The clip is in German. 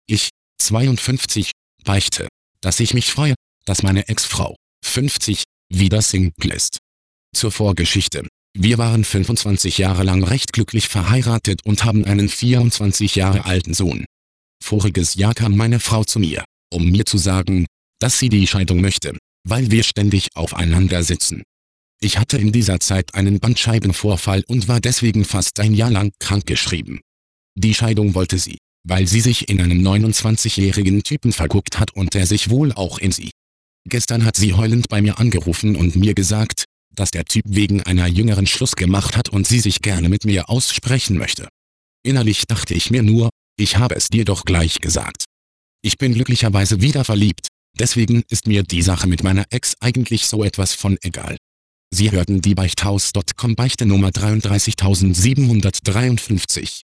Ich, 52, beichte, dass ich mich freue, dass meine Ex-Frau, 50, wieder Single ist. Zur Vorgeschichte. Wir waren 25 Jahre lang recht glücklich verheiratet und haben einen 24 Jahre alten Sohn. Voriges Jahr kam meine Frau zu mir, um mir zu sagen, dass sie die Scheidung möchte, weil wir ständig aufeinander sitzen. Ich hatte in dieser Zeit einen Bandscheibenvorfall und war deswegen fast ein Jahr lang krankgeschrieben. Die Scheidung wollte sie, weil sie sich in einen 29-jährigen Typen verguckt hat und der sich wohl auch in sie. Gestern hat sie heulend bei mir angerufen und mir gesagt, dass der Typ wegen einer jüngeren Schluss gemacht hat und sie sich gerne mit mir aussprechen möchte. Innerlich dachte ich mir nur, ich habe es dir doch gleich gesagt. Ich bin glücklicherweise wieder verliebt, deswegen ist mir die Sache mit meiner Ex eigentlich so etwas von egal. Sie hörten die Beichthaus.com Beichte Nummer 33753.